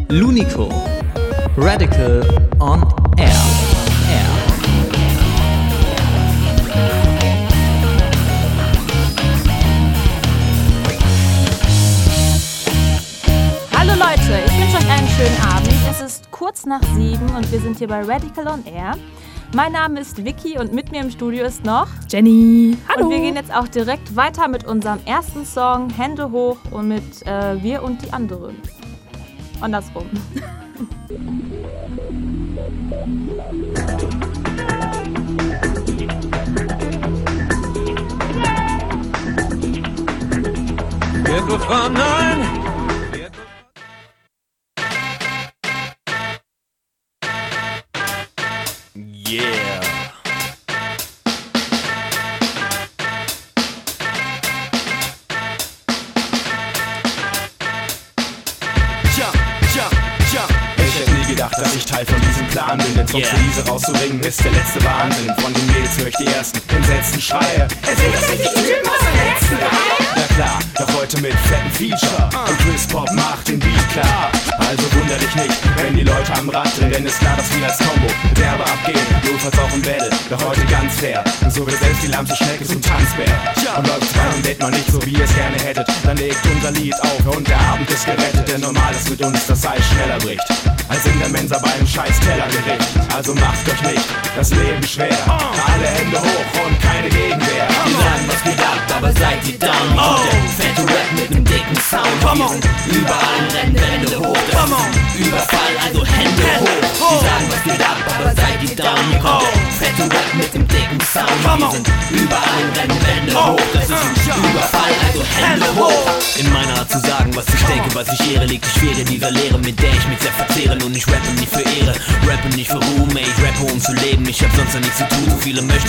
Lunico, Radical on Air. Hallo Leute, ich wünsche euch einen schönen Abend. Es ist kurz nach 7 und wir sind hier bei Radical on Air. Mein Name ist Vicky und mit mir im Studio ist noch Jenny. Hallo. Und wir gehen jetzt auch direkt weiter mit unserem ersten Song Hände hoch und mit Wir und die anderen. Andersrum. Wird befreit, nein! Yeah! Ich hätte nie gedacht, dass ich Teil von diesem Plan bin. Den Song für diese rauszubringen ist der letzte Wahnsinn. Von den Mädels höre ich die ersten entsetzten Schreie. Erzähl das nicht die Typen aus der letzten Reihe? Na klar, doch heute mit fetten Feature. Und Chris Pop macht den Beat klar. Also wunder dich nicht, wenn die Leute am Rad drehen. Denn ist klar, dass wir als Combo derbe abgehen. Notfalls auch im Battle, doch heute ganz fair. Und so wird selbst die lahmste Schnecke zum Tanzbär. Und läuft bei dem Date noch nicht so, wie ihr es gerne hättet, dann legt unser Lied auf und der Abend ist gerettet. Denn normal ist mit uns, dass Eis schneller bricht als in der Mensa beim scheiß Tellergericht. Also macht euch nicht das Leben schwer. Alle Hände hoch und keine Gegenwehr. Wir sagen, was geht ab, aber seid ihr down? Fette Rap mit nem dicken Sound. Wir sind überall rennen Wände hoch. Das ist ein Überfall, also Hände hoch. Wir sagen, was geht ab, aber seid ihr down? Hier kommt der fette Rap mit dem dicken Sound. Wir sind überall rennen Wände hoch. Das ist ein Überfall, also Hände hoch. In meiner Art zu sagen, was ich denke, was ich ehre, liegt die Schwere dieser Lehre, mit der ich mich sehr verzehre. Und ich rappe nicht für Ehre, rappe nicht für Ruhm, ey, ich rappe um zu leben. Ich hab sonst ja nichts zu tun, so viele möchten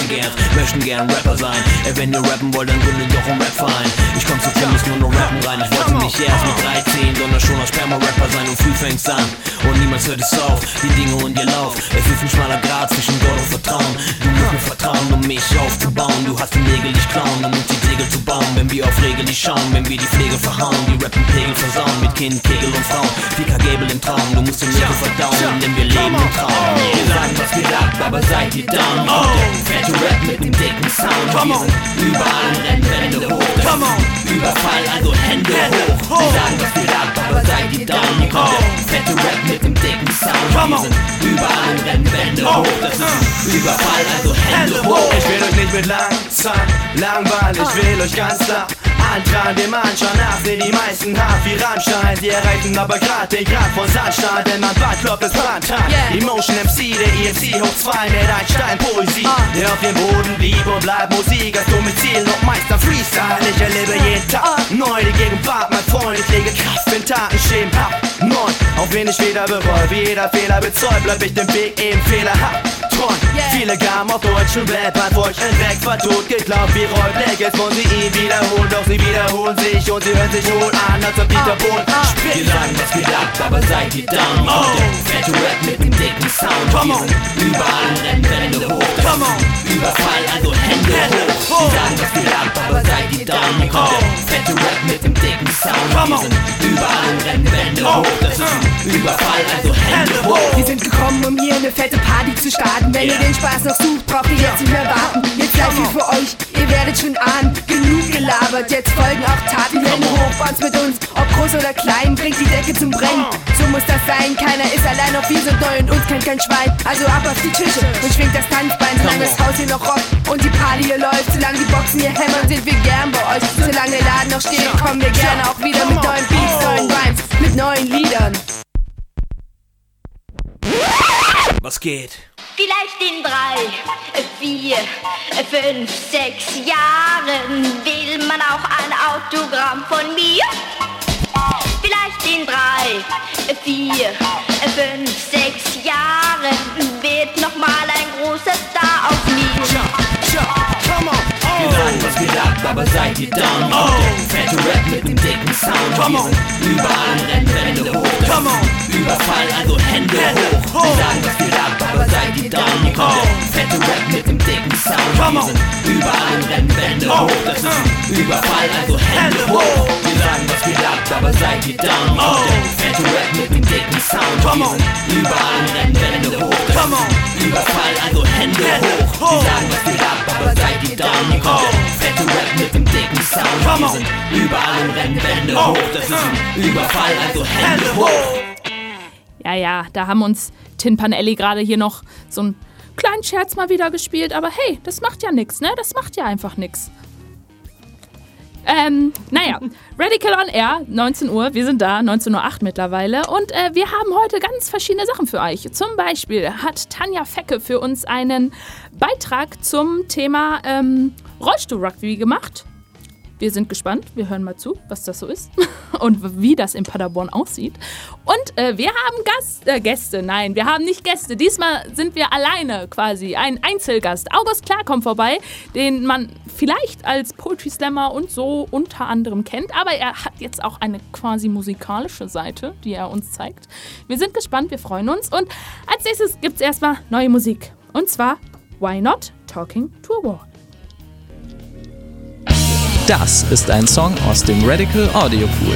gern Rapper sein. Ey, wenn ihr rappen wollt, dann gründet doch ein Rapverein. Ich komm zu Films nur noch rappen rein. Ich wollte nicht erst mit 13, sondern schon als Sperma-Rapper sein. Und früh fängt's an und niemals hört es auf. Die Dinge und ihr Lauf, es ist ein schmaler Grat zwischen Gott und Vertrauen. Du musst mir vertrauen, um mich aufzubauen. Du hast den Nägel nicht klauen, um uns die Segel zu bauen. Wenn wir auf regelig schauen, wenn wir die Pflege verhauen, die rappen Pegel versauen mit Kind, Kegel und Frauen. Dicker Gabel im Traum, du musst den Nägel verdauen, denn wir leben im Traum. Wir sagen, was geht ab, aber seid ihr down? Fette Rap mit dem dicken Sound. Wir sind überall rennen Wände hoch. Das ist ein Überfall, also Hände hoch. Wir sagen, was geht ab, aber seid ihr down? Hier kommt der fette Rap mit dem dicken Sound. Wir sind überall rennen Wände hoch. Das ist ein Überfall, also Hände hoch. Ich will euch nicht mit Langzeit langweilen, ich will euch ganz klar antragen, dem anschauen nach, sehen die meisten hart wie Rammstein. Sie erreichen aber grad den Grad von Sandstein, denn mein Bad klopft es Brandtime. Emotion MC, der EMC hoch 2 mit Einstein Poesie. Der auf dem Boden blieb und bleibt Musik als Domizil, noch Meister Freestyle. Ich erlebe jeden Tag neu die Gegenwart, mein Freund, ich lege Kraft, wenn Taten stehen, neu. Auch wenn ich wieder bereue, wie jeder Fehler bezeugt, bleib ich den Weg eben fehlerhaft treu. Viele gaben auf deutschen Rap, ein Volk entdeckt, war tot, geglaubt wie Roy Black. Jetzt wollen sie ihn wiederholen, doch sie wiederholen sich und sie hören sich wohl an, als ob Dieter Bohlen spricht. Wir sagen, was geht ab, aber seid ihr down? Fette Rap mit dem dicken Sound. Wir sind überall rennen Wände hoch. Das ist ein Überfall, also Hände hoch. Wir sagen, was geht ab, aber seid ihr down? Hier kommt der fette Rap mit dem dicken Sound. Wir sind überall rennen Wände hoch. Das ist ein Überfall, also Hände hoch. Wir sind gekommen, um hier eine fette Party zu starten. Wenn ihr den Spaß noch sucht, braucht ihr jetzt nicht mehr warten. Jetzt live hier für euch, ihr werdet schon ahnen. Genug gelabert, jetzt folgen auch Taten. Hände hoch, Bands mit uns, ob groß oder klein, bringt die Decke zum Brennen. So muss das sein, keiner ist allein, auch wir sind neu und uns kennt kein Schwein. Also ab auf die Tische und schwingt das Tanzbein, solange das Haus hier noch rockt und die Party hier läuft. Solange die Boxen hier hämmern, sind wir gern bei euch. Solange der Laden noch steht, kommen wir gerne auch wieder mit neuen Beats, neuen Rhymes, mit neuen Liedern. Was geht? Vielleicht in 3, 4, 5, 6 Jahren will man auch ein Autogramm von mir. Vielleicht in 3, 4, 5, 6 Jahren wird nochmal ein großer Star aus mir. Wir sagen, was geht ab, aber seid ihr down? Fette Rap mit dem dicken Sound. Wir sind überall rennen Wände hoch. das ist ein Überfall, also Hände hoch. Sie sagen, was geht ab, aber seid ihr down? Hier kommt der fette Rap mit dem dicken Sound. Wir sind überall im Rennen, Wände hoch. Das ist ein Überfall, also Hände hoch. Wir sagen, was geht ab, aber seid ihr down? Hier kommt der fette Rap mit dem dicken Sound. Wir sind überall im Rennen, Wände hoch. Das ist ein Überfall, also Hände hoch. Sie sagen, was geht ab, aber seid ihr down? Hier kommt der fette Rap mit dem dicken Sound. Wir sind überall im Rennen, Wände hoch. Das ist ein Überfall, also Hände hoch. Ja, da haben uns Tin Pan Alley gerade hier noch so einen kleinen Scherz mal wieder gespielt, aber hey, das macht ja nix, ne? Das macht ja einfach nix. Radical on Air, 19 Uhr, wir sind da, 19:08 Uhr mittlerweile und wir haben heute ganz verschiedene Sachen für euch. Zum Beispiel hat Tanja Fecke für uns einen Beitrag zum Thema Rollstuhl-Rugby gemacht. Wir sind gespannt, wir hören mal zu, was das so ist und wie das in Paderborn aussieht. Und wir haben Gäste, nein, wir haben nicht Gäste. Diesmal sind wir alleine quasi, ein Einzelgast. August Klar kommt vorbei, den man vielleicht als Poetry Slammer und so unter anderem kennt. Aber er hat jetzt auch eine quasi musikalische Seite, die er uns zeigt. Wir sind gespannt, wir freuen uns. Und als nächstes gibt es erstmal neue Musik. Und zwar Why Not Talking to a Wall. Das ist ein Song aus dem Radical Audio Pool.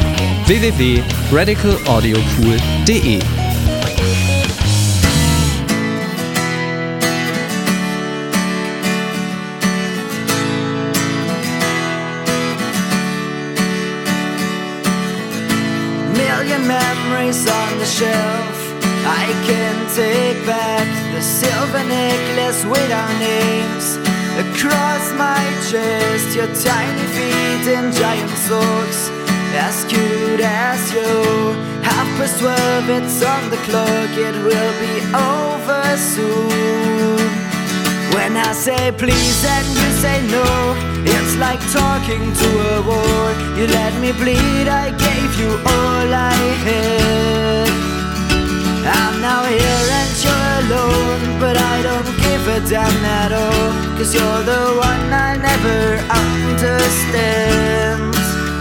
www.radicalaudiopool.de Million memories on the shelf. I can take back the silver necklace with our names. Across my chest, your tiny feet in giant socks, as cute as you. 12:30, it's on the clock, it will be over soon. When I say please and you say no, it's like talking to a wall. You let me bleed, I gave you all I had. I'm now here and you're alone, but I don't give a damn at all, 'cause you're the one I'll never understand.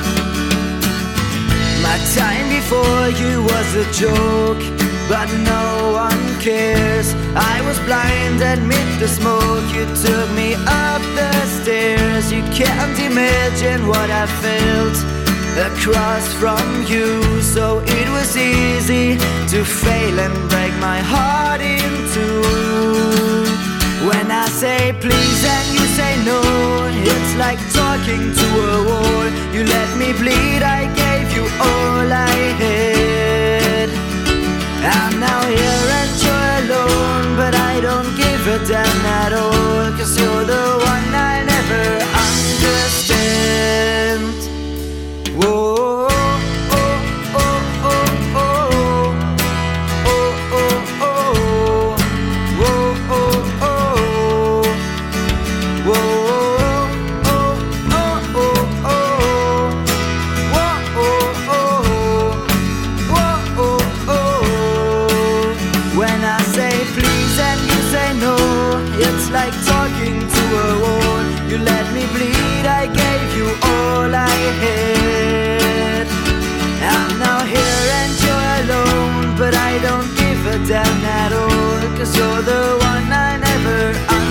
My time before you was a joke, but no one cares. I was blind amid the smoke, you took me up the stairs. You can't imagine what I felt across from you, so it was easy to fail and break my heart in two. When I say please and you say no, it's like talking to a wall. You let me bleed, I gave you all I had. I'm now here and you're alone, but I don't give a damn at all, 'cause you're the one I never understand. Whoa, oh, oh, oh, oh, oh, oh, oh, oh, whoa, oh, oh, whoa, oh, oh, oh, oh, whoa, oh, oh, whoa, oh, oh. When I say please and you say no, it's like talking to a wall. You let me bleed, I gave you all I had. I'm now here and you're alone, but I don't give a damn at all, 'cause you're the one I never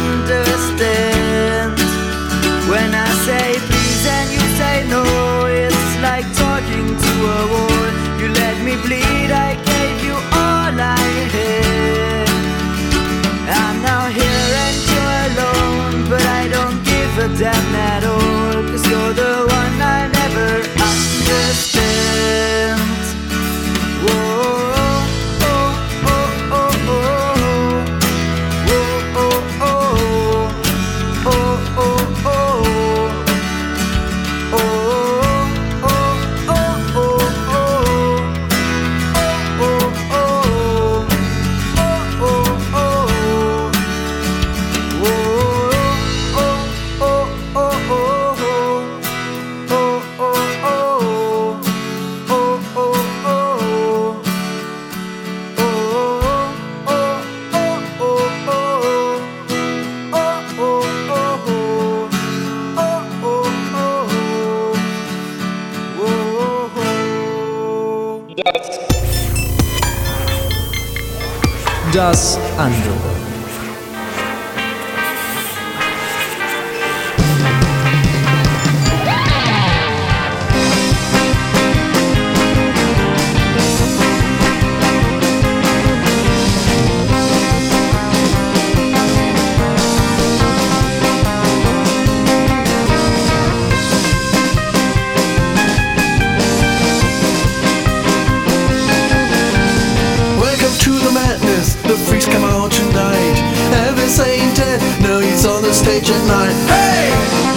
understand. When I say please and you say no, it's like talking to a wall. You let me bleed, I gave you all I had. I'm now here and you're alone, but I don't give a damn at all, 'cause you're the one I never understand. Whoa, oh, oh, oh, oh, whoa, oh, oh, oh, oh, oh, oh, oh, oh, oh, Das Ando. The freaks come out tonight. Elvis ain't dead, no, he's on the stage at night. Hey!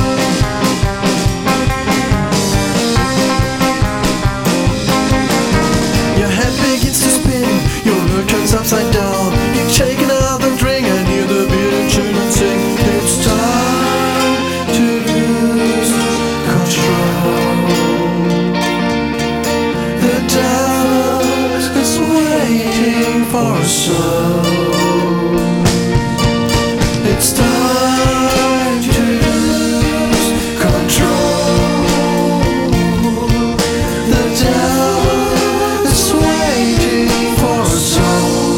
Your head begins to spin, your world turns upside down. You take another drink and hear the bearded children sing. It's time to lose control. The devil is waiting for a soul. It's time to lose control. The devil is waiting for a soul.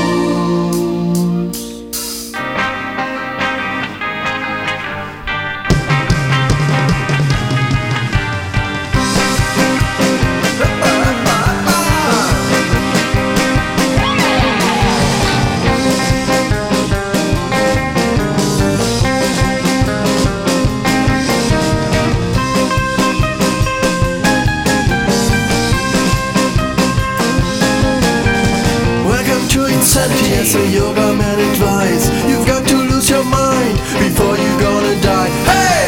As a yoga man advice, you've got to lose your mind before you're gonna die. Hey!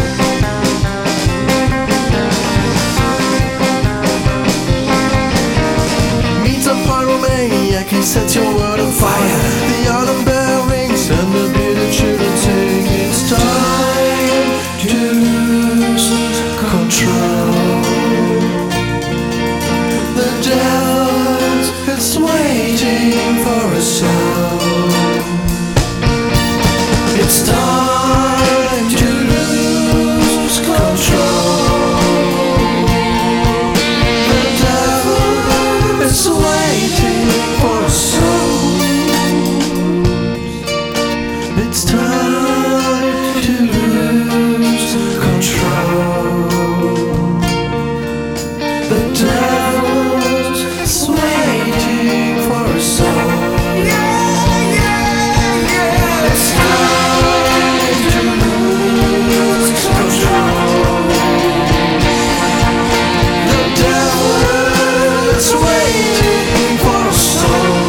Meets a pyromaniac, he sets your world on fire. The autumn bell rings and the bearded children sing. It's time to lose control. The devil is waiting for a soul. It's time to lose control. The devil is waiting for a soul. It's time to lose control. The devil is waiting for a soul. It's time to lose control. The devil is waiting for a soul.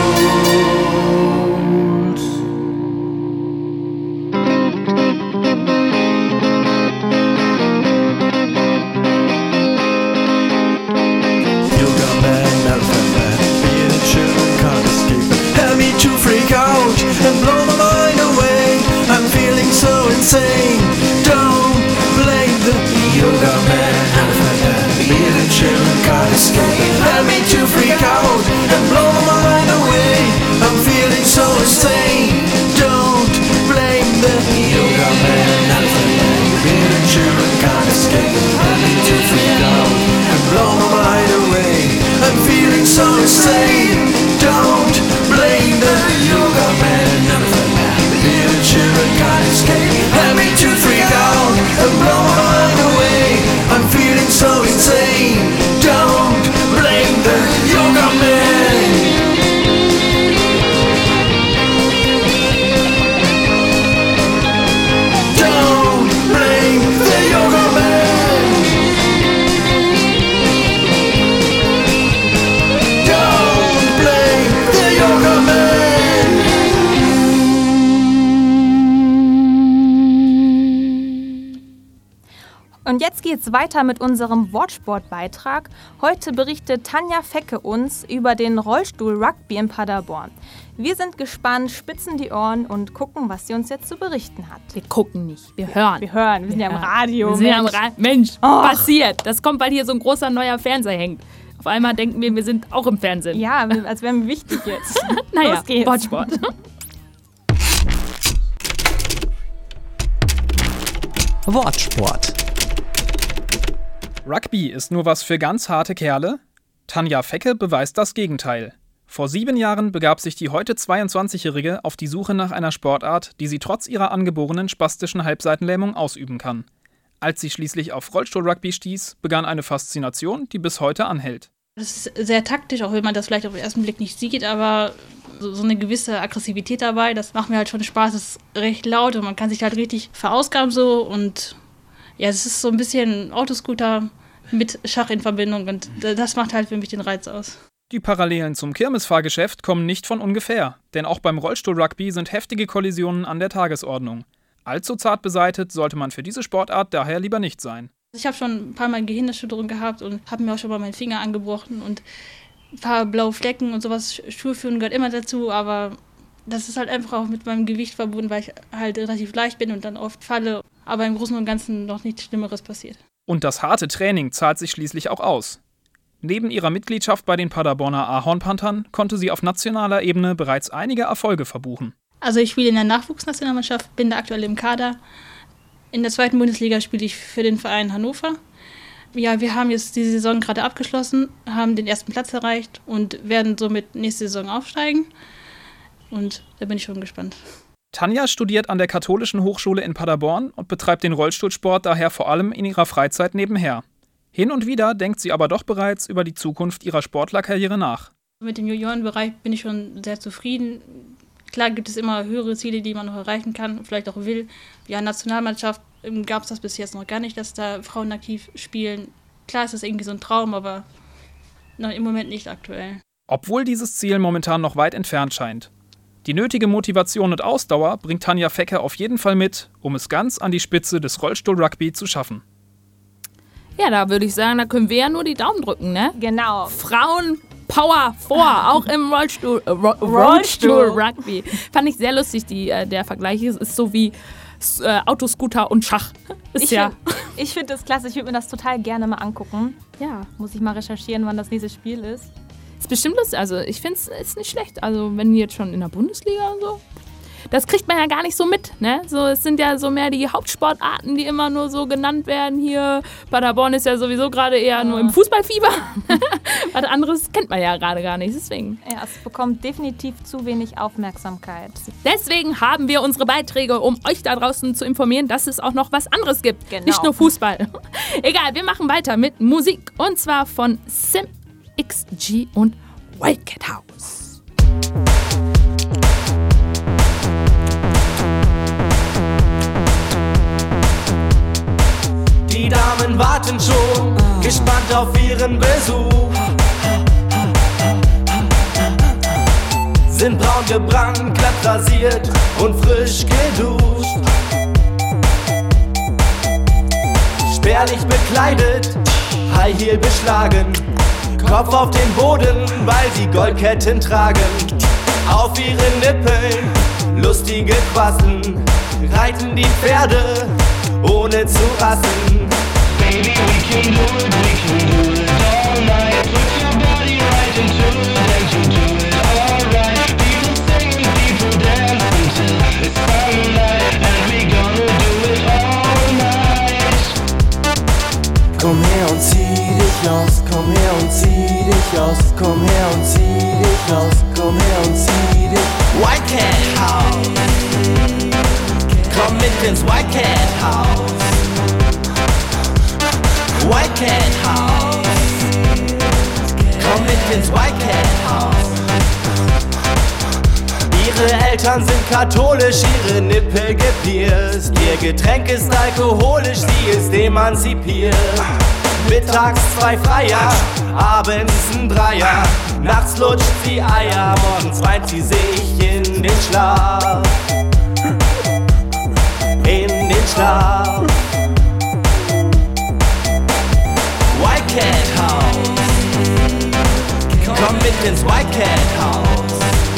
Yoga man, elephant man, bearded children can't escape it. Help me to freak out and blow my mind away. I'm feeling so insane. Don't blame the yoga man, elephant man, bearded children can't escape it. Help me to freak out and blow my mind away. I'm feeling so insane. Don't blame the yoga man, elephant man, bearded children can't escape it. Help me to freak out and blow my mind away. I'm feeling so insane. Don't blame the yoga man, elephant man, bearded children can't escape. Help me to freak out and blow my mind away. I'm feeling so insane. Don't blame the yoga man. Don't blame the yoga man. Don't blame the yoga man. Und jetzt geht's weiter mit unserem Wortsportbeitrag. Heute berichtet Tanja Fecke uns über den Rollstuhl-Rugby in Paderborn. Wir sind gespannt, spitzen die Ohren und gucken, was sie uns jetzt zu berichten hat. Wir gucken nicht, wir hören. Wir hören, wir sind ja im Radio. Wir sind ja im Mensch, passiert. Das kommt, weil hier so ein großer neuer Fernseher hängt. Auf einmal denken wir sind auch im Fernsehen. Ja, als wären wir wichtig jetzt. Naja, los geht's. Wortsport. Wortsport. Rugby ist nur was für ganz harte Kerle? Tanja Fecke beweist das Gegenteil. Vor 7 Jahren begab sich die heute 22-Jährige auf die Suche nach einer Sportart, die sie trotz ihrer angeborenen spastischen Halbseitenlähmung ausüben kann. Als sie schließlich auf Rollstuhl-Rugby stieß, begann eine Faszination, die bis heute anhält. Das ist sehr taktisch, auch wenn man das vielleicht auf den ersten Blick nicht sieht, aber so eine gewisse Aggressivität dabei, das macht mir halt schon Spaß. Es ist recht laut und man kann sich halt richtig verausgaben so und ja, es ist so ein bisschen Autoscooter mit Schach in Verbindung und das macht halt für mich den Reiz aus. Die Parallelen zum Kirmesfahrgeschäft kommen nicht von ungefähr, denn auch beim Rollstuhl-Rugby sind heftige Kollisionen an der Tagesordnung. Allzu zart beseitet sollte man für diese Sportart daher lieber nicht sein. Ich habe schon ein paar Mal Gehirnerschütterung gehabt und habe mir auch schon mal meinen Finger angebrochen und ein paar blaue Flecken und sowas. Schuhe führen gehört immer dazu, aber das ist halt einfach auch mit meinem Gewicht verbunden, weil ich halt relativ leicht bin und dann oft falle, aber im Großen und Ganzen noch nichts Schlimmeres passiert. Und das harte Training zahlt sich schließlich auch aus. Neben ihrer Mitgliedschaft bei den Paderborner Ahornpanthern konnte sie auf nationaler Ebene bereits einige Erfolge verbuchen. Also ich spiele in der Nachwuchsnationalmannschaft, bin da aktuell im Kader. In der 2. Bundesliga spiele ich für den Verein Hannover. Ja, wir haben jetzt die Saison gerade abgeschlossen, haben den 1. Platz erreicht und werden somit nächste Saison aufsteigen. Und da bin ich schon gespannt. Tanja studiert an der Katholischen Hochschule in Paderborn und betreibt den Rollstuhlsport daher vor allem in ihrer Freizeit nebenher. Hin und wieder denkt sie aber doch bereits über die Zukunft ihrer Sportlerkarriere nach. Mit dem Juniorenbereich bin ich schon sehr zufrieden. Klar gibt es immer höhere Ziele, die man noch erreichen kann, vielleicht auch will. Ja, Nationalmannschaft gab es das bis jetzt noch gar nicht, dass da Frauen aktiv spielen. Klar ist das irgendwie so ein Traum, aber im Moment nicht aktuell. Obwohl dieses Ziel momentan noch weit entfernt scheint. Die nötige Motivation und Ausdauer bringt Tanja Fecke auf jeden Fall mit, um es ganz an die Spitze des Rollstuhl-Rugby zu schaffen. Ja, da würde ich sagen, da können wir ja nur die Daumen drücken, ne? Genau. Frauen Power vor, auch im Rollstuhl-Rugby. Fand ich sehr lustig, der Vergleich. Es ist so wie Autoscooter und Schach. Ich finde das klasse, ich würde mir das total gerne mal angucken. Ja, muss ich mal recherchieren, wann das nächste Spiel ist. Ist bestimmt lustig, also ich finde es ist nicht schlecht. Also wenn die jetzt schon in der Bundesliga und so, das kriegt man ja gar nicht so mit, ne? So, es sind ja so mehr die Hauptsportarten, die immer nur so genannt werden hier. Paderborn ist ja sowieso gerade eher nur im Fußballfieber. Was anderes kennt man ja gerade gar nicht, deswegen. Ja, es bekommt definitiv zu wenig Aufmerksamkeit. Deswegen haben wir unsere Beiträge, um euch da draußen zu informieren, dass es auch noch was anderes gibt. Genau. Nicht nur Fußball. Egal, wir machen weiter mit Musik. Und zwar von Sim XG und Wildcat House. Die Damen warten schon, gespannt auf ihren Besuch. Sind braun gebrannt, glatt rasiert und frisch geduscht. Spärlich bekleidet, High Heel beschlagen, Kopf auf den Boden, weil sie Goldketten tragen. Auf ihren Nippeln lustige Quassen, reiten die Pferde ohne zu rasten. Baby, we can do it all night. Put your body right into it and you do it alright. People singing, people dancing till it's sunlight, and we gonna do it all night. Komm her und zieh dich aus, komm her und zieh dich aus, komm her und zieh dich aus, komm her und zieh dich. Wildcat House, komm mit ins Wildcat House. Wildcat House, komm mit ins Wildcat House. Ihre Eltern sind katholisch, ihre Nippel gepierst. Ihr Getränk ist alkoholisch, sie ist emanzipiert. Mittags 2 Freier, abends ein Dreier. Nachts lutscht sie Eier, morgens weint sie sich in den Schlaf. In den Schlaf. Wildcat House, komm mit ins Wildcat House.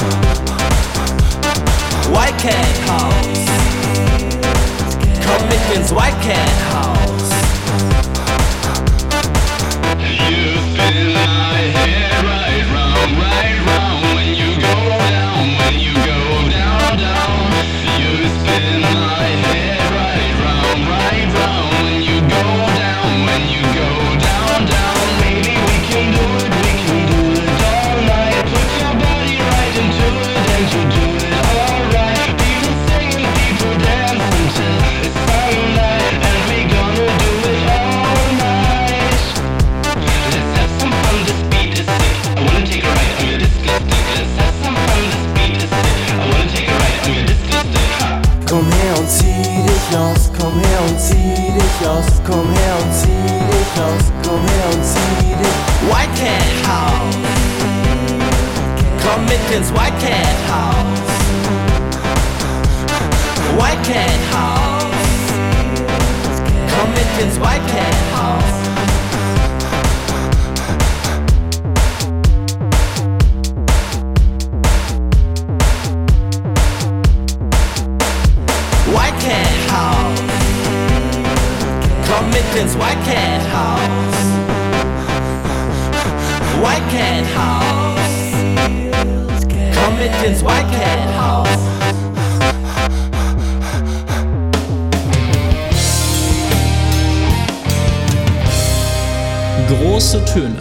Wildcat House, komm mit ins Wildcat House. You spin my head right round when you go down, when you go down, down. You spin my head right round when you go down, when you go down, down. Baby, we can do it all night. Put your body und zieh dich aus, komm her und zieh dich. White Cat House. Komm mit ins White Cat House. White Cat House. Komm mit ins White Cat House. White Cat House. Komm mit ins White Cat House. White Cat House. Komm mit ins White Cat House. Große Töne.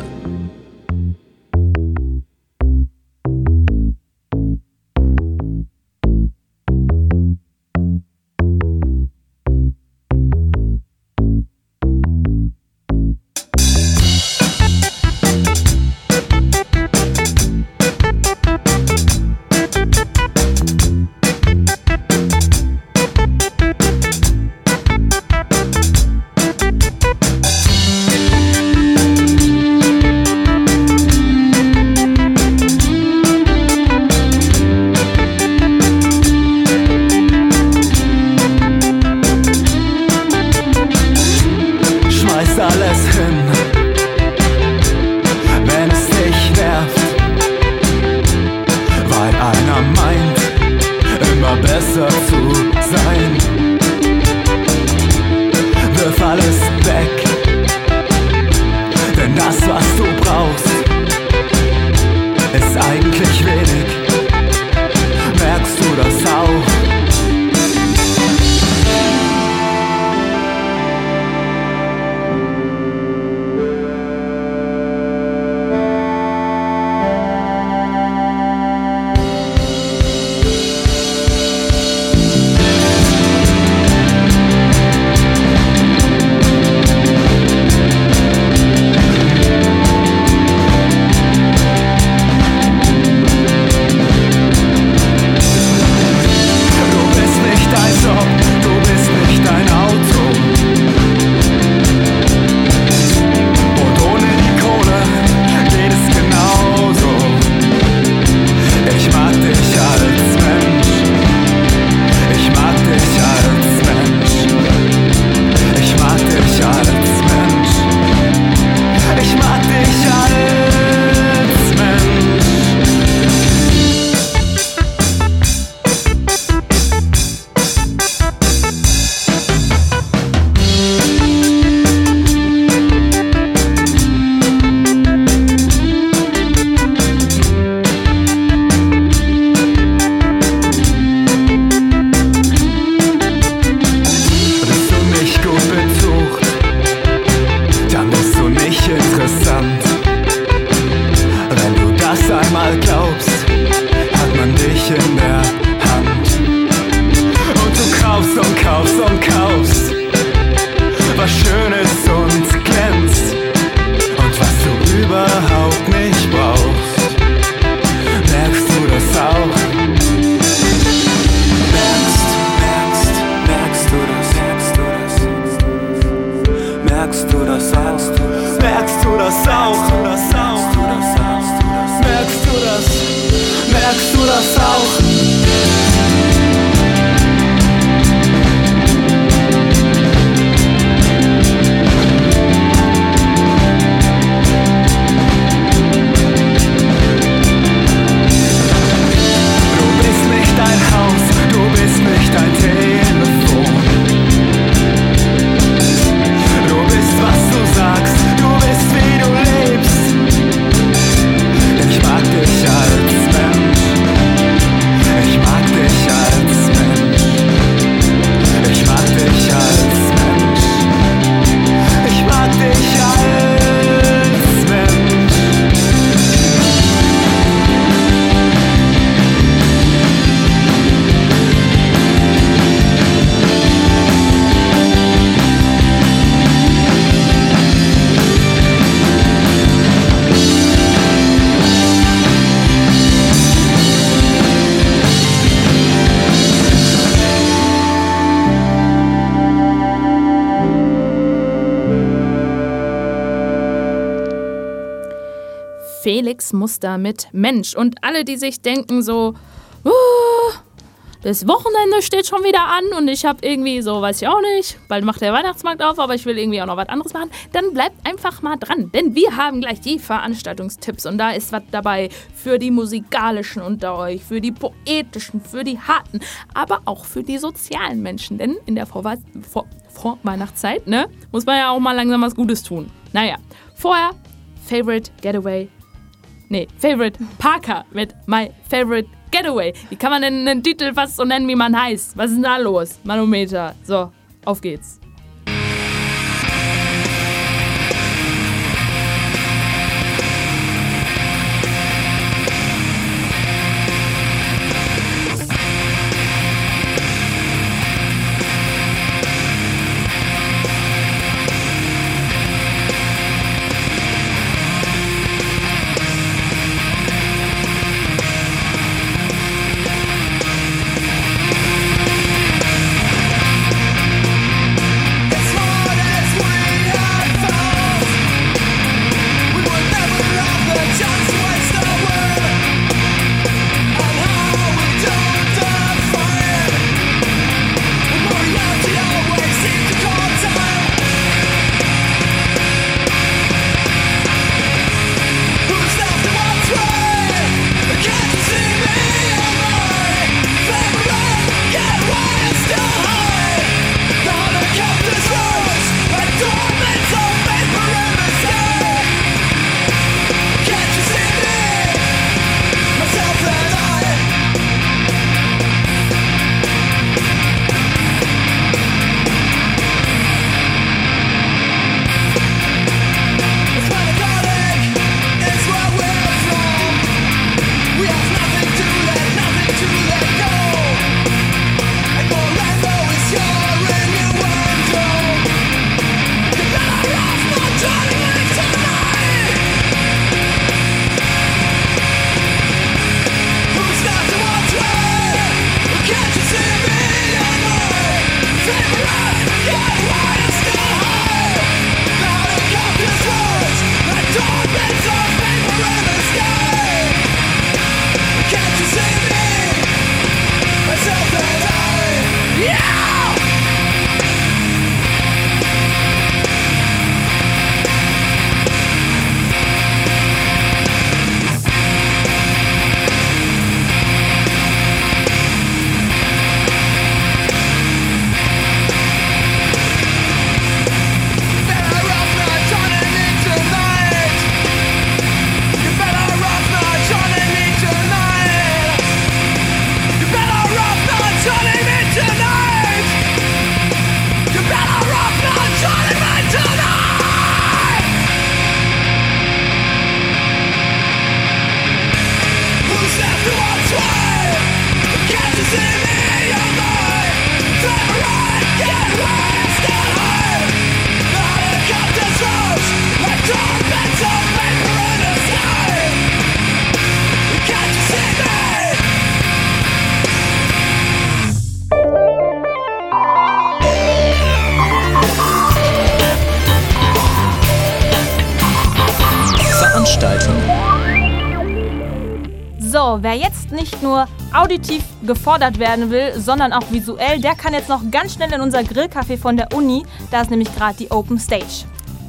Felix Muster mit Mensch. Und alle, die sich denken so, das Wochenende steht schon wieder an und ich habe irgendwie so, weiß ich auch nicht, bald macht der Weihnachtsmarkt auf, aber ich will irgendwie auch noch was anderes machen, dann bleibt einfach mal dran, denn wir haben gleich die Veranstaltungstipps und da ist was dabei für die musikalischen unter euch, für die poetischen, für die harten, aber auch für die sozialen Menschen, denn in der Vorweihnachtszeit, ne, muss man ja auch mal langsam was Gutes tun. Naja, vorher Favorite Parker mit My Favorite Getaway. Wie kann man denn einen Titel fast so nennen, wie man heißt? Was ist denn da los? Manometer. So, auf geht's. So, wer jetzt nicht nur auditiv gefordert werden will, sondern auch visuell, der kann jetzt noch ganz schnell in unser Grillcafé von der Uni. Da ist nämlich gerade die Open Stage.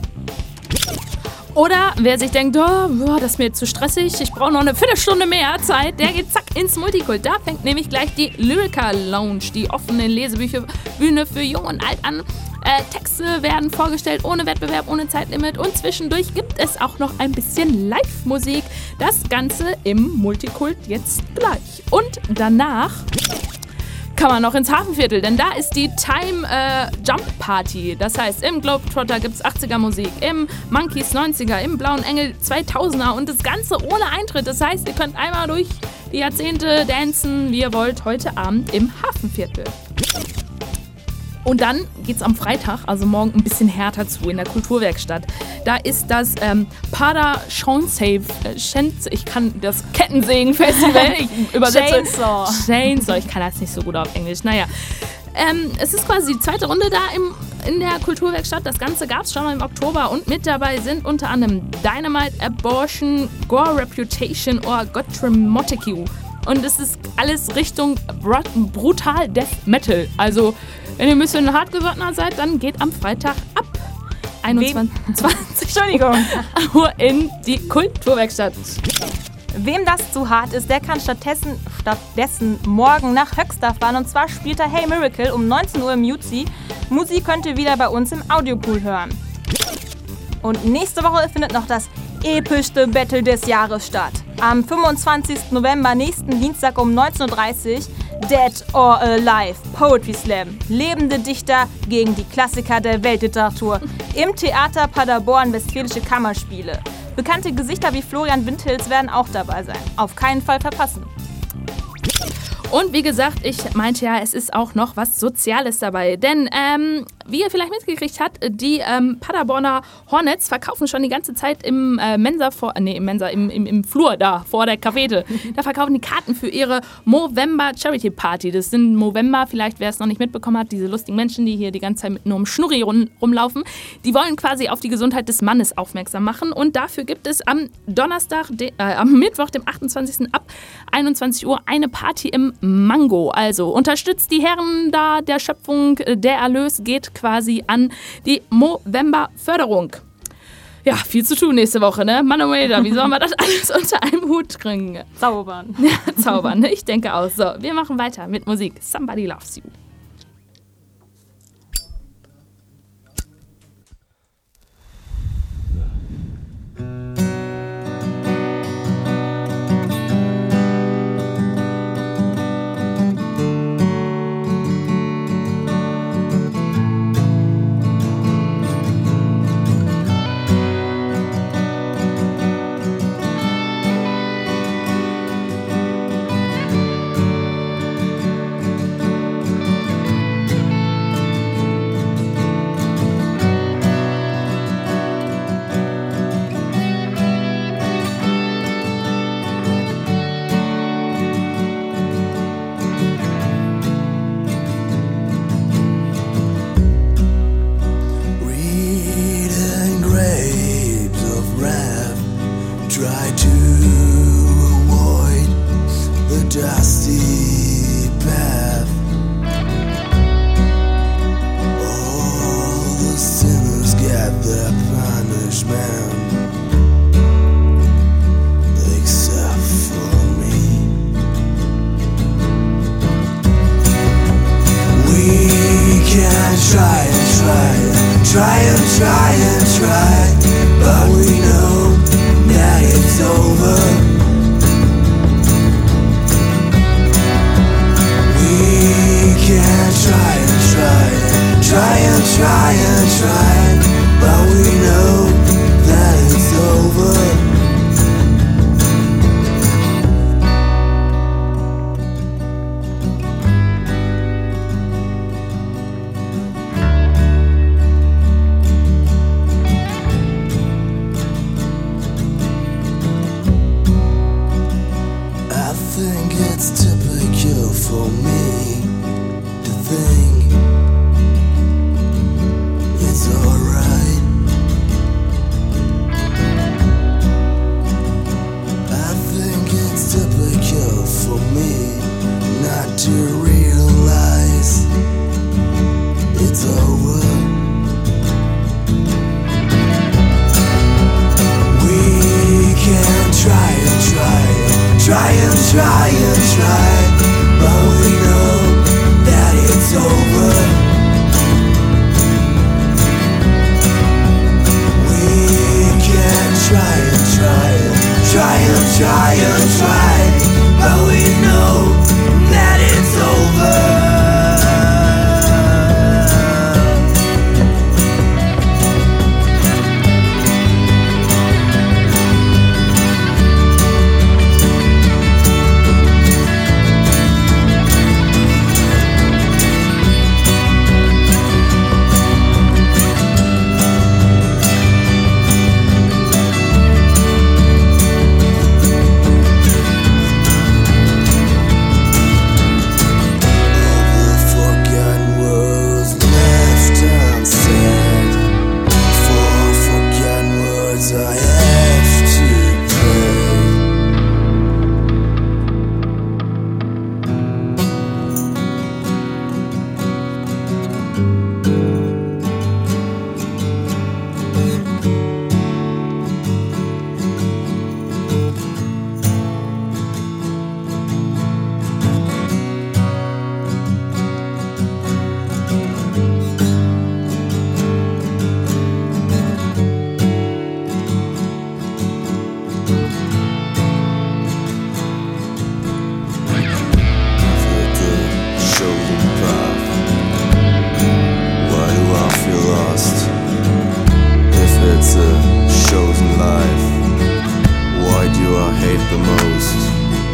Oder wer sich denkt, das ist mir zu stressig, ich brauche noch eine Viertelstunde mehr Zeit, der geht zack ins Multikult. Da fängt nämlich gleich die Lyrica Lounge, die offene Lesebühne für Jung und Alt an. Texte werden vorgestellt ohne Wettbewerb, ohne Zeitlimit und zwischendurch gibt es auch noch ein bisschen Live-Musik. Das Ganze im Multikult jetzt gleich. Und danach kann man noch ins Hafenviertel, denn da ist die Time Jump Party. Das heißt, im Globetrotter gibt es 80er Musik, im Monkeys 90er, im Blauen Engel 2000er und das Ganze ohne Eintritt. Das heißt, ihr könnt einmal durch die Jahrzehnte dancen, wie ihr wollt, heute Abend im Hafenviertel. Und dann geht's am Freitag, also morgen, ein bisschen härter zu in der Kulturwerkstatt. Da ist das Pada Chainsaw, ich kann das Kettensägen-Festival, ich übersetze. Chainsaw, ich kann das nicht so gut auf Englisch. Naja, es ist quasi die zweite Runde da in der Kulturwerkstatt. Das Ganze gab es schon mal im Oktober und mit dabei sind unter anderem Dynamite, Abortion, Gore Reputation oder Gottremoticu. Und es ist alles Richtung brutal Death Metal. Also, wenn ihr ein bisschen hartgesottener seid, dann geht am Freitag ab 21 Uhr in die Kulturwerkstatt. Wem das zu hart ist, der kann stattdessen morgen nach Höxter fahren. Und zwar spielt er Hey Miracle um 19 Uhr im Muzi. Musik könnt ihr wieder bei uns im Audiopool hören. Und nächste Woche findet noch das epischste Battle des Jahres statt. Am 25. November, nächsten Dienstag um 19.30 Uhr, Dead or Alive, Poetry Slam. Lebende Dichter gegen die Klassiker der Weltliteratur. Im Theater Paderborn Westfälische Kammerspiele. Bekannte Gesichter wie Florian Windhils werden auch dabei sein. Auf keinen Fall verpassen. Und wie gesagt, ich meinte ja, es ist auch noch was Soziales dabei. Denn, wie ihr vielleicht mitgekriegt habt, die Paderborner Hornets verkaufen schon die ganze Zeit im Flur da, vor der Cafete. Da verkaufen die Karten für ihre Movember Charity Party. Das sind Movember, vielleicht wer es noch nicht mitbekommen hat, diese lustigen Menschen, die hier die ganze Zeit mit nur einem Schnurri rumlaufen. Die wollen quasi auf die Gesundheit des Mannes aufmerksam machen. Und dafür gibt es am Mittwoch, dem 28. ab 21 Uhr eine Party im Mango. Also unterstützt die Herren da der Schöpfung. Der Erlös geht quasi an die Movember-Förderung. Ja, viel zu tun nächste Woche, ne? Manuela, wie sollen wir das alles unter einem Hut kriegen? Zaubern. Ja, zaubern, ne? Ich denke auch. So, wir machen weiter mit Musik. Somebody Loves You. the most.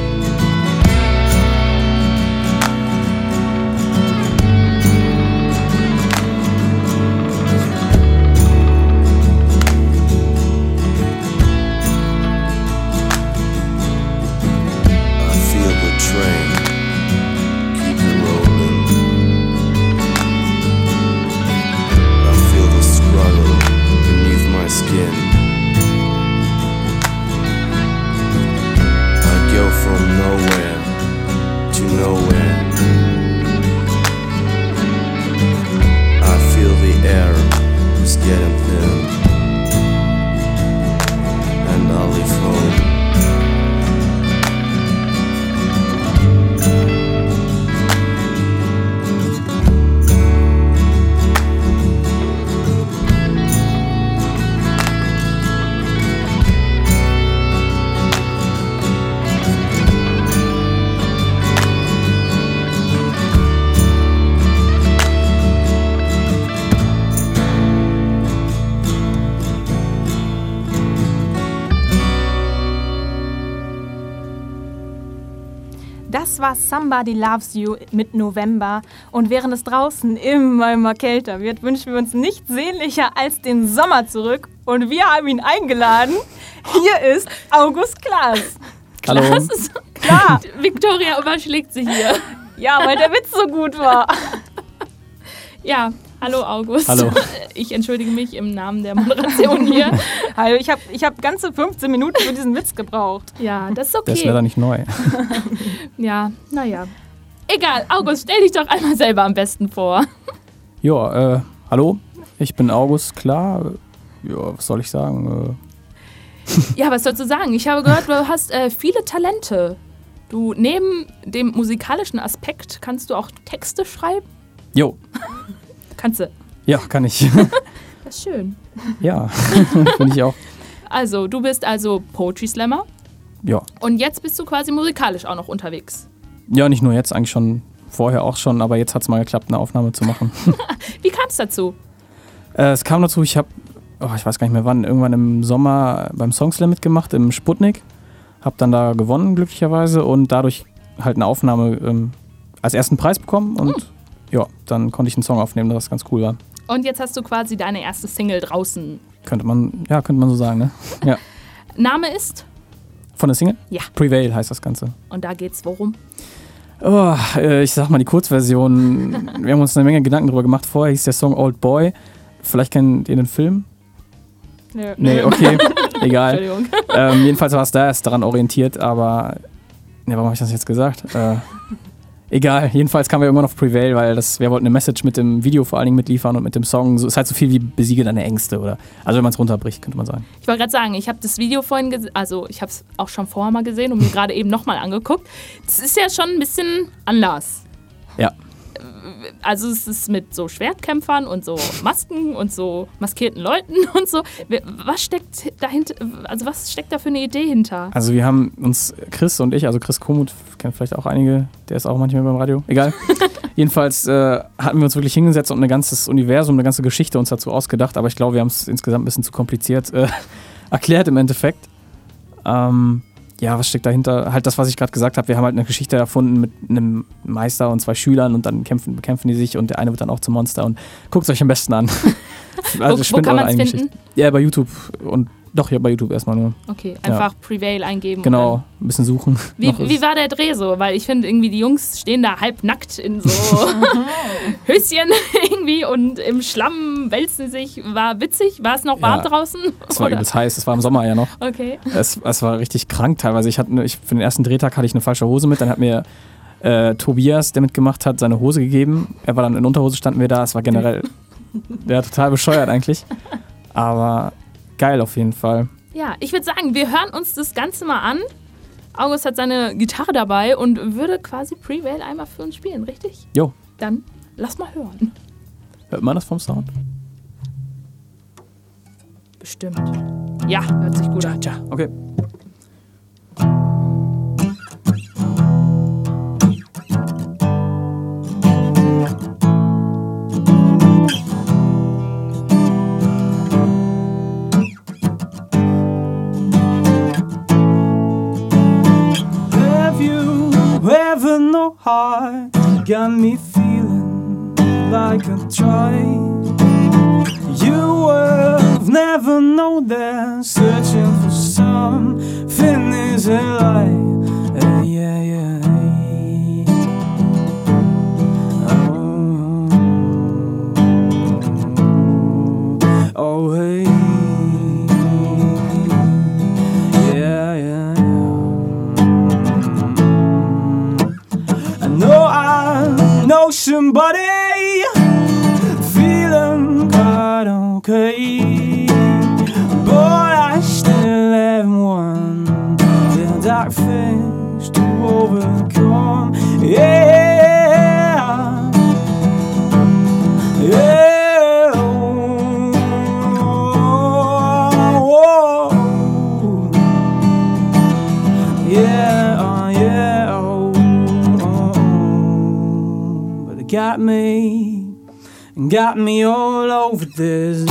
Das war Somebody Loves You mit November. Und während es draußen immer kälter wird, wünschen wir uns nichts sehnlicher als den Sommer zurück. Und wir haben ihn eingeladen. Hier ist August Klaas. Hallo. Klaas ist klar. Victoria überschlägt sich hier. Ja, weil der Witz so gut war. Ja, hallo August. Hallo. Ich entschuldige mich im Namen der Moderation hier. Hallo, ich hab ganze 15 Minuten für diesen Witz gebraucht. Ja, das ist okay. Der ist leider nicht neu. Ja, naja. Egal, August, stell dich doch einmal selber am besten vor. Ja, hallo, ich bin August, klar. Ja, was soll ich sagen? Ja, was sollst du sagen? Ich habe gehört, du hast viele Talente. Du, neben dem musikalischen Aspekt, kannst du auch Texte schreiben? Jo. Kannst du? Ja, kann ich. Das ist schön. Ja, finde ich auch. Also, du bist also Poetry Slammer. Ja. Und jetzt bist du quasi musikalisch auch noch unterwegs. Ja, nicht nur jetzt, eigentlich schon vorher auch schon, aber jetzt hat es mal geklappt, eine Aufnahme zu machen. Wie kam es dazu? Es kam dazu, ich weiß gar nicht mehr wann, irgendwann im Sommer beim Songslam mitgemacht, im Sputnik. Hab dann da gewonnen, glücklicherweise, und dadurch halt eine Aufnahme als ersten Preis bekommen und ja, dann konnte ich einen Song aufnehmen, das ganz cool war. Und jetzt hast du quasi deine erste Single draußen. Könnte man so sagen, ne? Ja. Name ist? Von der Single? Ja. Prevail heißt das Ganze. Und da geht's worum? Oh, ich sag mal die Kurzversion. Wir haben uns eine Menge Gedanken drüber gemacht. Vorher hieß der Song Old Boy. Vielleicht kennt ihr den Film? Nö. Nee, okay. Egal. Entschuldigung. Jedenfalls war es da erst daran orientiert, aber warum habe ich das jetzt gesagt? Egal, jedenfalls kamen wir irgendwann auf Prevail, weil wir wollten eine Message mit dem Video vor allen Dingen mitliefern und mit dem Song. Es ist halt so viel wie Besiege deine Ängste, oder? Also wenn man es runterbricht, könnte man sagen. Ich wollte gerade sagen, ich habe das Video vorhin gesehen, also ich habe es auch schon vorher mal gesehen und mir gerade eben nochmal angeguckt. Das ist ja schon ein bisschen anders. Ja. Also es ist mit so Schwertkämpfern und so Masken und so maskierten Leuten und so. Was steckt dahinter, also was steckt da für eine Idee hinter? Also wir haben uns, Chris und ich, also Chris Komuth, kennen vielleicht auch einige, der ist auch manchmal beim Radio, egal. Jedenfalls hatten wir uns wirklich hingesetzt und ein ganzes Universum, eine ganze Geschichte uns dazu ausgedacht, aber ich glaube, wir haben es insgesamt ein bisschen zu kompliziert erklärt im Endeffekt. Ja, was steckt dahinter? Halt das, was ich gerade gesagt habe. Wir haben halt eine Geschichte erfunden mit einem Meister und 2 Schülern und dann bekämpfen die sich und der eine wird dann auch zum Monster und guckt es euch am besten an. Also wo kann man es finden? Ja, bei YouTube und doch, ja, bei YouTube erstmal nur. Okay, einfach Prevail eingeben. Genau, ein bisschen suchen. Wie war der Dreh so? Weil ich finde irgendwie, die Jungs stehen da halbnackt in so Höschen irgendwie und im Schlamm wälzen sich. War witzig? War es noch warm draußen? Es war übelst heiß, es war im Sommer ja noch. Okay. Es war richtig krank teilweise. Für den ersten Drehtag hatte ich eine falsche Hose mit, dann hat mir Tobias, der mitgemacht hat, seine Hose gegeben. Er war dann in Unterhose, standen wir da. Es war generell total bescheuert eigentlich. Aber geil auf jeden Fall. Ja, ich würde sagen, wir hören uns das Ganze mal an. August hat seine Gitarre dabei und würde quasi Prevail einmal für uns spielen, richtig? Jo. Dann lass mal hören. Hört man das vom Sound? Bestimmt. Ja, hört sich gut an. Okay. got me feeling like a child. You have never known that searching for something is a lie. Yeah, yeah. Oh, hey. Yeah, yeah, yeah. I know somebody feeling quite okay, but I still haven't won the dark things to overcome. Yeah, yeah. Got me all over this.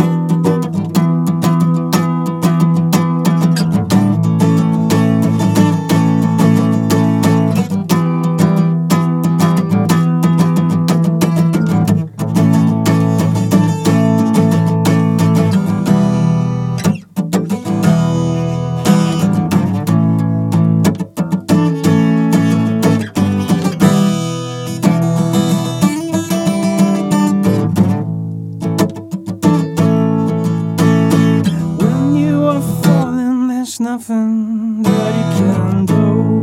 Nothing that you can do.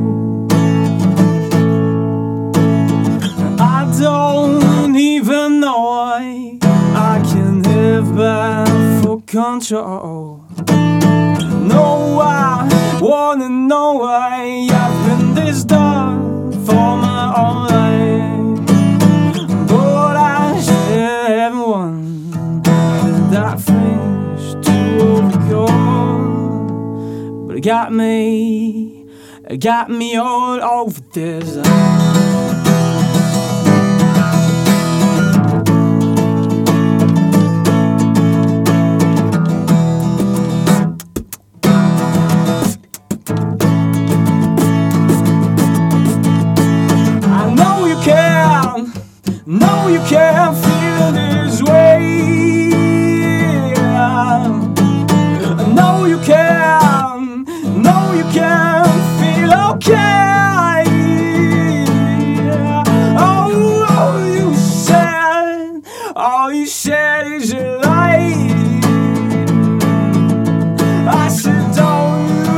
I don't even know why I can have back for control. No, I wanna know why I've been this dumb for my own life, but I still haven't won that things to overcome. It got me all over this. I know you can feel this way. I know you can. No, you can feel okay. Oh, all you said is a lie. I said, don't you?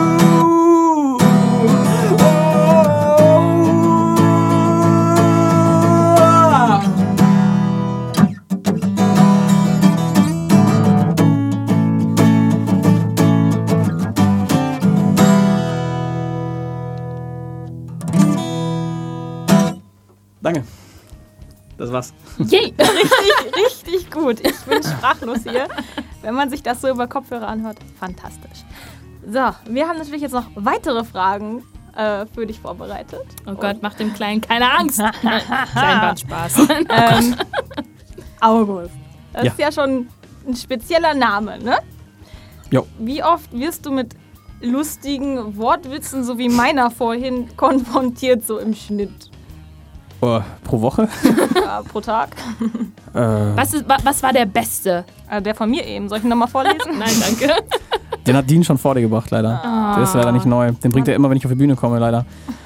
Danke. Das war's. Yay! Richtig gut. Ich bin sprachlos hier, wenn man sich das so über Kopfhörer anhört. Fantastisch. So, wir haben natürlich jetzt noch weitere Fragen für dich vorbereitet. Oh Gott, mach dem Kleinen keine Angst. Kleinbahnspaß. August. Das ist ja schon ein spezieller Name, ne? Jo. Wie oft wirst du mit lustigen Wortwitzen, so wie meiner vorhin, konfrontiert, so im Schnitt? Pro Woche? Ja, pro Tag. Was war der beste? Der von mir eben. Soll ich ihn nochmal vorlesen? Nein, danke. Den hat Dean schon vor dir gebracht, leider. Der ist leider nicht neu. Den bringt er immer, wenn ich auf die Bühne komme, leider.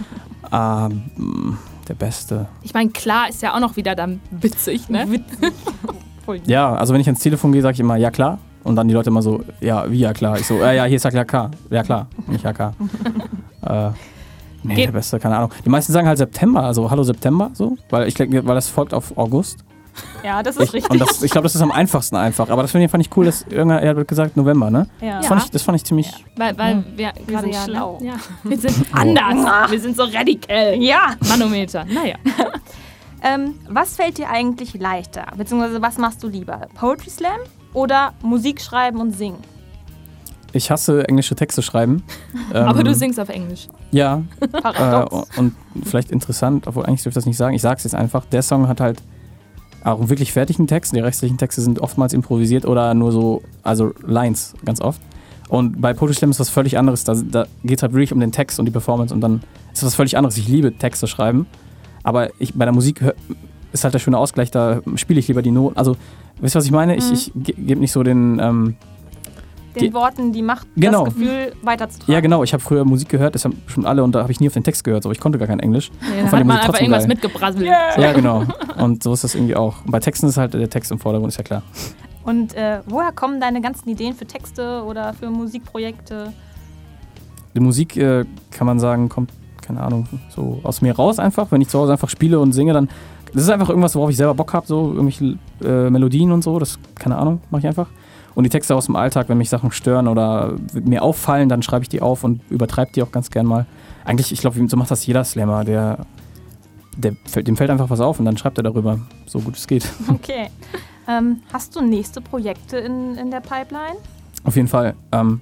Der Beste. Ich meine, klar ist ja auch noch wieder dann witzig, ne? Witzig. Ja, also wenn ich ans Telefon gehe, sage ich immer, ja klar. Und dann die Leute immer so, ja, wie ja klar? Ich so, ja, hier ist ja klar. Ja klar, nicht ja klar. Nee, der Beste, keine Ahnung. Die meisten sagen halt September, also Hallo September, so. Weil das folgt auf August. Ja, das ist richtig. Und ich glaube, das ist am einfachsten einfach. Aber das fand ich cool, dass irgendwer hat gesagt November, ne? Ja. Das fand ich ziemlich... Ja. Weil wir gerade sind schlau. Ja. Wir sind anders. Wir sind so radikal. Ja. Manometer. Naja. Was fällt dir eigentlich leichter? Beziehungsweise was machst du lieber? Poetry Slam oder Musik schreiben und singen? Ich hasse englische Texte schreiben. Aber du singst auf Englisch. Ja. Und vielleicht interessant, obwohl eigentlich dürfte ich das nicht sagen. Ich sag's jetzt einfach. Der Song hat halt auch einen wirklich fertigen Text. Die restlichen Texte sind oftmals improvisiert oder nur so, also Lines ganz oft. Und bei Poetry Slam ist was völlig anderes. Da geht es halt wirklich um den Text und die Performance und dann ist das was völlig anderes. Ich liebe Texte schreiben. Aber bei der Musik ist halt der schöne Ausgleich, da spiele ich lieber die Noten. Also, weißt du, was ich meine? Ich gebe nicht so den Worten die Macht, genau. Das Gefühl weiterzutragen. Ja, genau. Ich habe früher Musik gehört, das haben bestimmt alle, und da habe ich nie auf den Text gehört. So, ich konnte gar kein Englisch. Nee, dann hat man einfach irgendwas mitgebrasselt. Yeah. Ja, genau. Und so ist das irgendwie auch. Und bei Texten ist halt der Text im Vordergrund, ist ja klar. Und woher kommen deine ganzen Ideen für Texte oder für Musikprojekte? Die Musik, kann man sagen, kommt, keine Ahnung, so aus mir raus einfach. Wenn ich zu Hause einfach spiele und singe, dann. Das ist einfach irgendwas, worauf ich selber Bock habe, so irgendwelche Melodien und so. Das, keine Ahnung, mache ich einfach. Und die Texte aus dem Alltag, wenn mich Sachen stören oder mir auffallen, dann schreibe ich die auf und übertreibe die auch ganz gern mal. Eigentlich, ich glaube, so macht das jeder Slammer. Dem fällt einfach was auf und dann schreibt er darüber, so gut es geht. Okay. Hast du nächste Projekte in der Pipeline? Auf jeden Fall.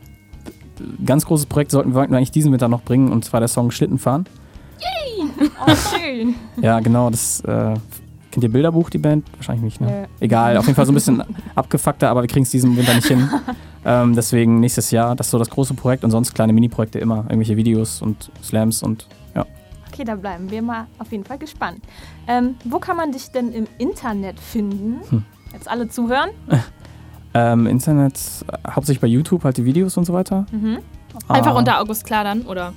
Ganz großes Projekt wollten wir eigentlich diesen Winter noch bringen, und zwar der Song Schlittenfahren. Yay! Oh, schön. Ja, genau, das kennt ihr Bilderbuch, die Band? Wahrscheinlich nicht, ne? Egal, auf jeden Fall so ein bisschen abgefuckter, aber wir kriegen es diesen Winter nicht hin. Deswegen nächstes Jahr, das ist so das große Projekt, und sonst kleine Mini-Projekte immer, irgendwelche Videos und Slams und ja. Okay, da bleiben wir mal auf jeden Fall gespannt. Wo kann man dich denn im Internet finden? Jetzt alle zuhören. Internet, hauptsächlich bei YouTube, halt die Videos und so weiter. Mhm. Einfach unter August Klar dann, oder?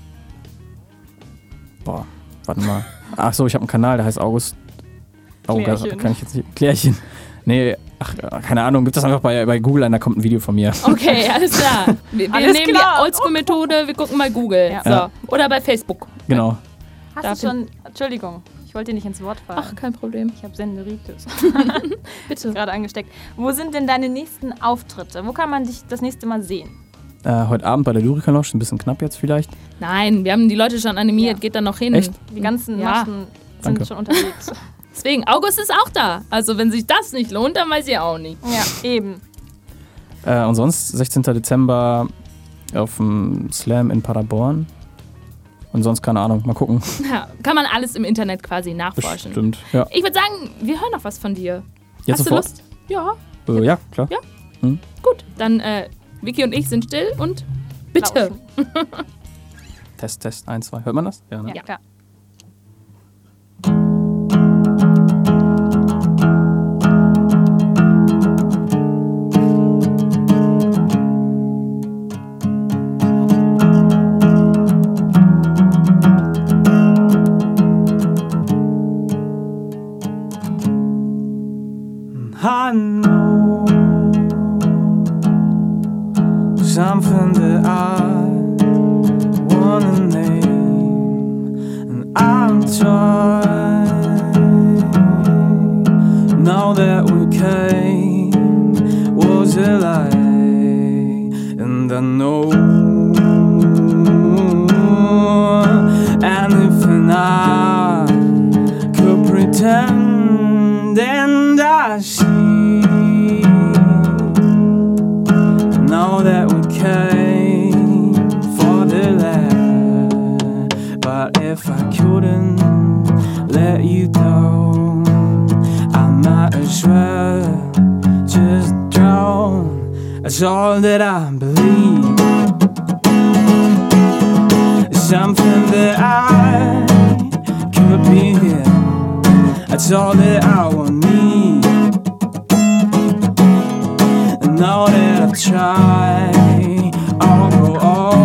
Boah, warte mal. Ach so, ich habe einen Kanal, der heißt August. Oh, Klärchen. kann ich jetzt nicht. Klärchen. Nee, keine Ahnung, gibt das einfach bei Google ein, da kommt ein Video von mir. Okay, alles klar. Wir Alles nehmen klar. die Oldschool-Methode, wir gucken mal Google. Ja. So. Ja. Oder bei Facebook. Genau. Hast du schon, Entschuldigung, ich wollte dir nicht ins Wort fallen. Ach, kein Problem. Ich habe Senderitis. Bitte. Gerade angesteckt. Wo sind denn deine nächsten Auftritte? Wo kann man dich das nächste Mal sehen? Heute Abend bei der Lyrica Lounge, ein bisschen knapp jetzt vielleicht. Nein, wir haben die Leute schon animiert, geht dann noch hin. Echt? Die ganzen Ja. Maschen sind Danke. schon unterwegs. Deswegen, August ist auch da. Also wenn sich das nicht lohnt, dann weiß ich auch nicht. Ja, eben. Und sonst 16. Dezember auf dem Slam in Paderborn. Und sonst keine Ahnung, mal gucken. Ja, kann man alles im Internet quasi nachforschen. Bestimmt, ja. Ich würde sagen, wir hören noch was von dir. Jetzt Hast sofort? du Lust? Ja. Ja, klar. Ja. Hm. Gut, dann Vicky und ich sind still und bitte. Test, 1, 2. Hört man das? Ja, ne? Ja, klar. I know something that I wanna name, and I'm trying. Now that we came was a lie, and I know anything I could pretend, and I see. Now that we came for the land, but if I couldn't let you down, I might as well just drown. That's all that I believe. It's something that I could be here. That's all that I will need. And now that I've tried, I'll go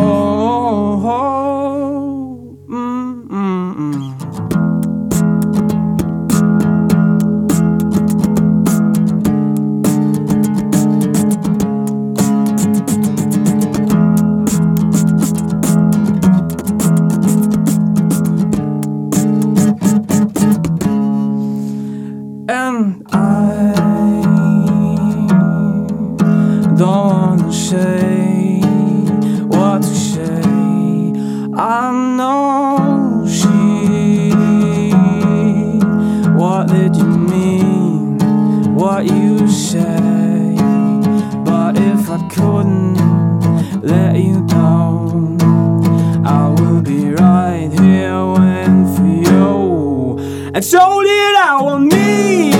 and I don't wanna say what to say. I know she. What did you mean? What you say? But if I couldn't let you down, I will be right here waiting for you. And so did I want me.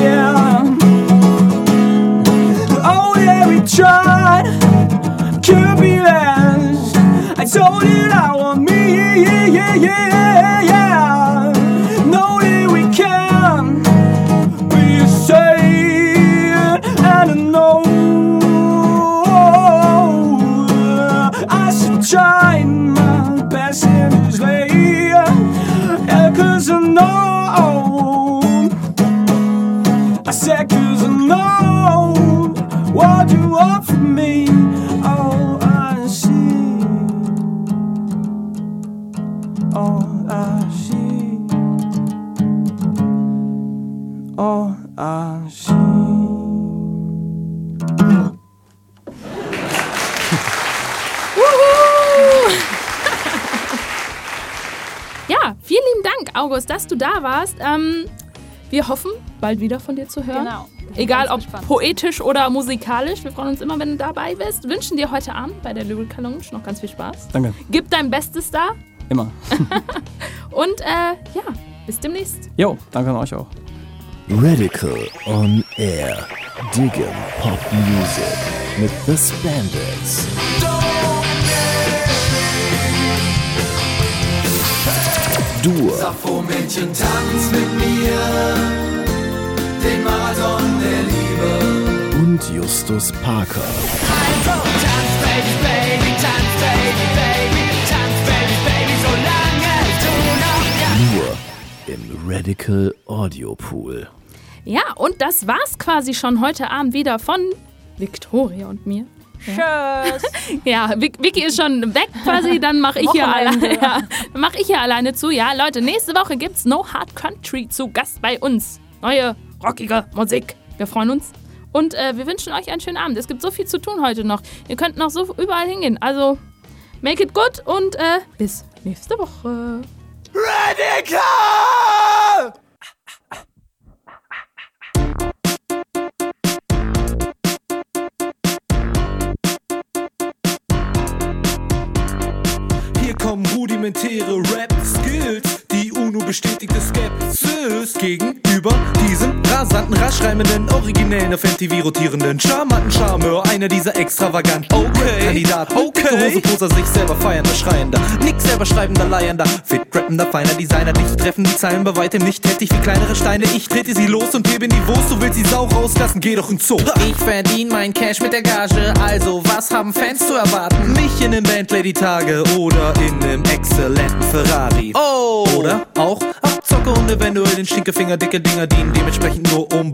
Oh yeah, we tried, could be less. I told it I want me, yeah. Know that we trying my best in this way. Yeah, 'cause I know, I said 'cause I know what you want from me. Oh, I see, oh, I see, oh, I see. Ja, vielen lieben Dank, August, dass du da warst. Wir hoffen, bald wieder von dir zu hören. Genau. Egal ob poetisch oder musikalisch. Wir freuen uns immer, wenn du dabei bist. Wünschen dir heute Abend bei der Lyrical Lounge noch ganz viel Spaß. Danke. Gib dein Bestes da. Immer. Und ja, bis demnächst. Jo, danke an euch auch. Radical on Air. Diggin' Pop Music mit The Spandex. Dur. Sappho-Mädchen, tanz mit mir, den Marathon der Liebe. Und Justus Parker. Also tanz, Baby, Baby, tanz, Baby, Baby, tanz, Baby, Baby, solange du noch Nur im Radical Audio Pool. Ja, und das war's quasi schon heute Abend wieder von Victoria und mir. Tschüss. Ja, Vicky ist schon weg quasi, dann mache ich, ja, mach ich hier alleine zu. Ja, Leute, nächste Woche gibt's No Hard Country zu Gast bei uns. Neue, rockige Musik. Wir freuen uns. Und wir wünschen euch einen schönen Abend. Es gibt so viel zu tun heute noch. Ihr könnt noch so überall hingehen. Also, make it good und bis nächste Woche. Radical! Hier kommen rudimentäre Rap-Skills, die UNO-bestätigte Skepsis gegenüber diesem rasanten, raschreimenden, originellen, auf MTV rotierenden, charmanten Charmeur, einer dieser extravaganten Kandidaten. Dicke Hose, Poser, sich selber feiernder, schreiender, nix selber schreibender, leiernder, fit rappender, feiner Designer, dich treffen die Zeilen bei weitem nicht heftig wie kleinere Steine. Ich trete sie los und hebe Niveaus, du willst die Sau rauslassen, geh doch in Zoo. Ich verdien mein Cash mit der Gage, also was haben Fans zu erwarten? Mich in nem Bentley die Tage oder in nem exzellenten Ferrari. Oh! Oder auch Abzocke und eventuell den Stinkefinger, dicke Dinger dienen dementsprechend nur um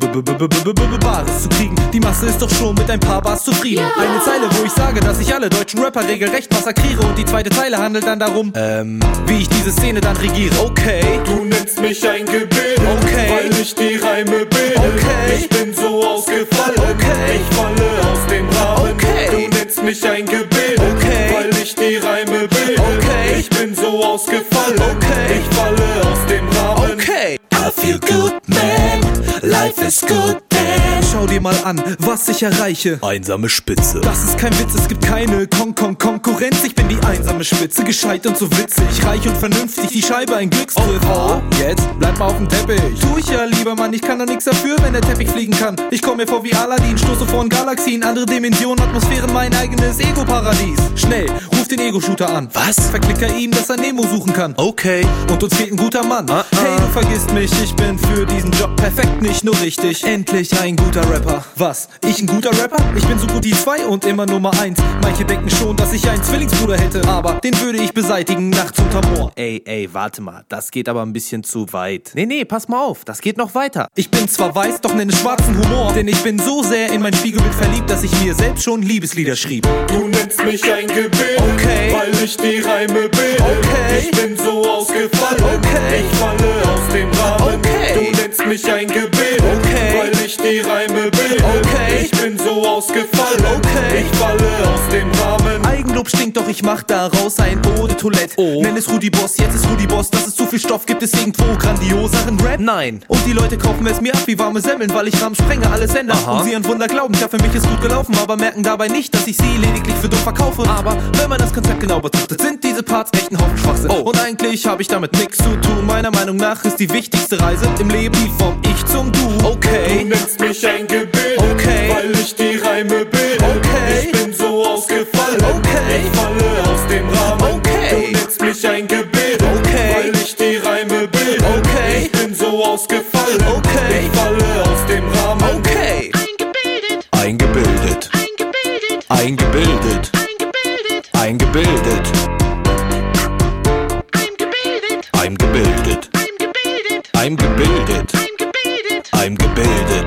Bares zu kriegen. Die Masse ist doch schon mit ein paar Bars zufrieden. Yeah. Eine Zeile, wo ich sage, dass ich alle deutschen Rapper regelrecht massakriere und die zweite Zeile handelt dann darum, wie ich diese Szene dann regiere. Okay. Du nennst mich ein Gebilde, okay, weil ich die Reime bilde. Okay. Ich bin so ausgefallen, okay, ich falle aus dem Rahmen. Okay. Du nennst mich ein Gebilde, okay, weil ich die Reime bilde. Okay. Ich bin so ausgefallen, okay, ich falle aus dem Rahmen. Okay. I feel good, man. Life is good, man. Schau dir mal an, was ich erreiche. Einsame Spitze. Das ist kein Witz, es gibt keine Konkurrenz. Ich bin die einsame Spitze, gescheit und so witzig. Reich und vernünftig, die Scheibe ein Glückstreffer. Oh, jetzt bleib mal auf dem Teppich. Tu ich ja, lieber Mann, ich kann doch nichts dafür, wenn der Teppich fliegen kann. Ich komm mir vor wie Aladdin, stoße vor Galaxien, andere Dimensionen, Atmosphären, mein eigenes Ego-Paradies. Schnell, ruf den Ego-Shooter an. Was? Verklicker ihm, dass er Nemo suchen kann. Okay. Und uns fehlt ein guter Mann. Hey, du vergisst mich, ich bin für diesen Job perfekt, nicht nur richtig. Endlich ein guter Rapper. Was? Ich ein guter Rapper? Ich bin so gut die 2 und immer Nummer 1. Manche denken schon, dass ich einen Zwillingsbruder hätte, aber den würde ich beseitigen nachts unterm Moor. Ey, warte mal, das geht aber ein bisschen zu weit. Nee, pass mal auf, das geht noch weiter. Ich bin zwar weiß, doch nenne schwarzen Humor, denn ich bin so sehr in mein Spiegelbild verliebt, dass ich mir selbst schon Liebeslieder schrieb. Du nennst mich ein Gebilde, okay, weil ich die Reime bilde. Okay. Ich bin so ausgefallen, okay, ich falle aus dem Rahmen. Okay. Du nennst mich ein Gebilde, okay, weil ich die Reime bilde. Okay. Ich bin so ausgefallen, okay, ich falle aus dem Rahmen. Eigenlob stinkt, doch ich mach daraus ein Eau de Toilette. Nenn es Rudi Boss, jetzt ist Rudi Boss, dass es zu viel Stoff gibt, es irgendwo grandioseren Rap? Nein. Und die Leute kaufen es mir ab wie warme Semmeln, weil ich Rahmen sprenge, alle Sender. Und sie an Wunder glauben, ja, für mich ist gut gelaufen, aber merken dabei nicht, dass ich sie lediglich für dumm verkaufe. Aber wenn man das Konzept genau betrachtet, sind diese Parts echt ein Haufen Schwachsinn. Und eigentlich habe ich damit nichts zu tun. Meiner Meinung nach ist die wichtigste Reise im Leben die vom Ich zum Du. Okay. Du nennst mich ein Gebilde, okay, weil ich die Reime bilde. Okay. Ich bin so ausgefallen, okay, ich falle aus dem Rahmen. Okay. Du nennst mich ein Gebilde, okay, weil ich die Reime bilde. Okay. Ich bin so ausgefallen, okay, ich falle aus dem Rahmen. Okay. Eingebildet. Eingebildet. Eingebildet. Eingebildet. Eingebildet. I'm gebildet. I'm gebildet. I'm gebildet.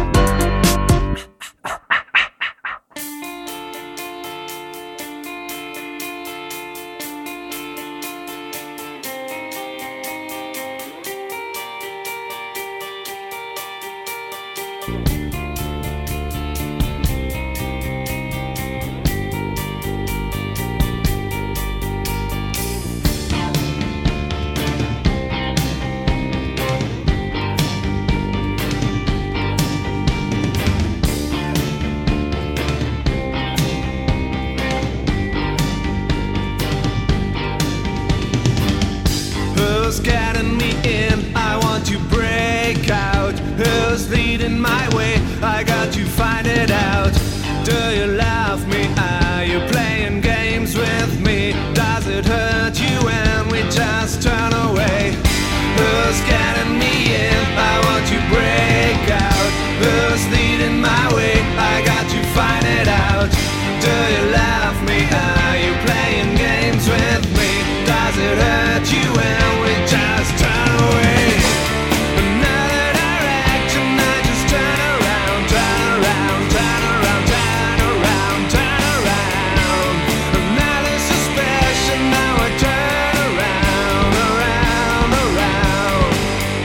Who's getting me in? I want to break out. Who's leading my way? I got to find it out. Do you love me? Are you playing games with me? Does it hurt you when we just turn away? Who's getting me in? I want to break out. Who's leading my way? I got to find it out. Do you love me? Are you playing games with me? Does it hurt you when we just turn away? Another direction, I just turn around, turn around, turn around, turn around, turn around. Another suspicion, now I turn around, around, around.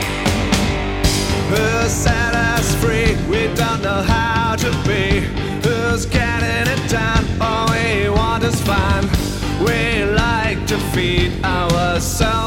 Who set us free? We don't know how to be. Who's getting it done? All we want is fun. We like to feed ourselves